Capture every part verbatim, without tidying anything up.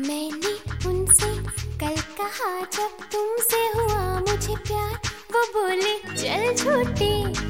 मैंने उनसे कल कहा जब तुमसे हुआ मुझे प्यार, वो बोले चल झूठी।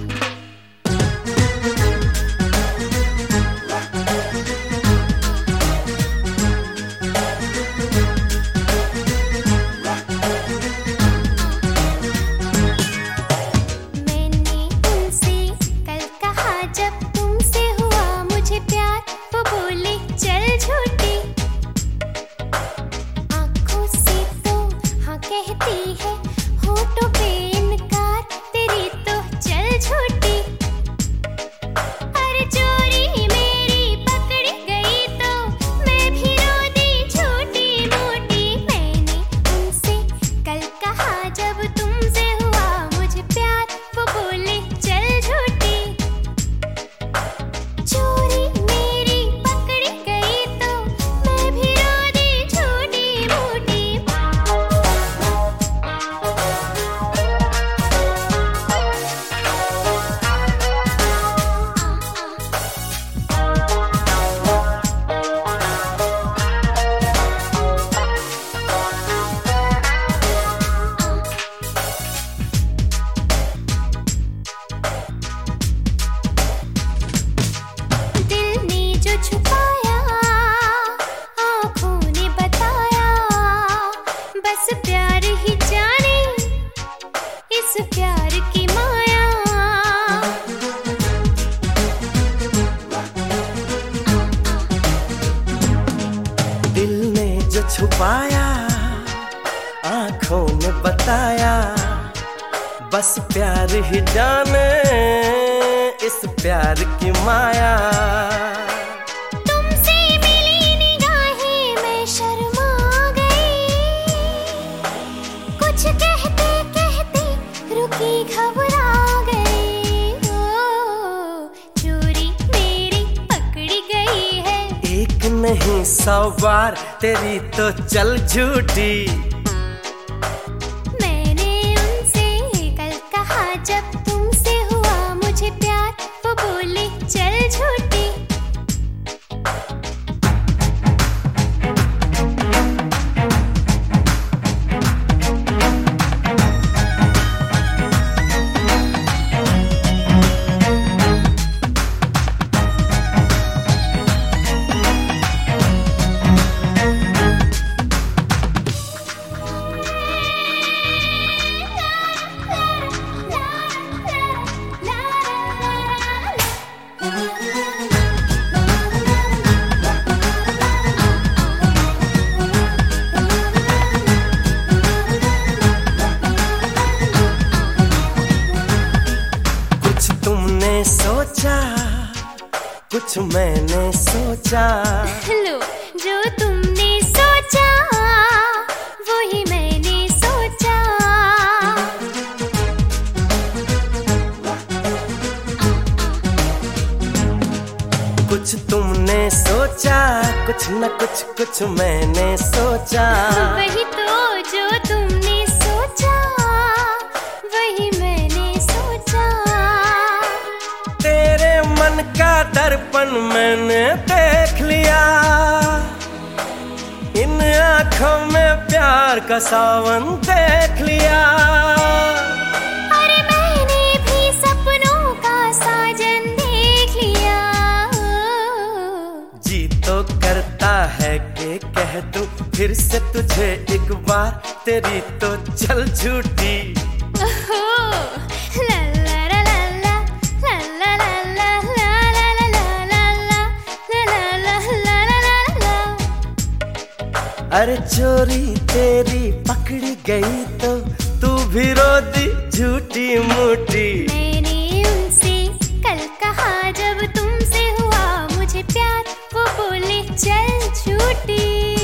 छुपाया आँखों ने बताया, बस प्यार ही जाने इस प्यार की माया। तुमसे मिली निगाहें मैं शर्मा गई, कुछ कहते कहते रुकी घबरा गई। ओ चोरी मेरी पकड़ी गई है, एक नहीं सौ बार तेरी तो चल झूठी। मैंने उनसे कल कहा जब तुमसे हुआ मुझे प्यार, वो बोले चल झूठी। सोचा कुछ मैंने सोचा, लो जो तुमने सोचा वही मैंने सोचा। कुछ तुमने सोचा, कुछ न कुछ कुछ मैंने सोचा। वही तो जो तुमने सोचा वही मैंने सोचा। तेरे मन का दर्पण मैंने देख लिया, इन आँखों में प्यार का सावन देख लिया। अरे मैंने भी सपनों का साजन देख लिया। जी तो करता है कि कह दूं फिर से तुझे एक बार, तेरी तो चल झूठी। अरे चोरी तेरी पकड़ी गई तो तू भी रो दी झूठी मूठी। मैंने उनसे कल कहा जब तुमसे हुआ मुझे प्यार, वो बोले चल झूठी।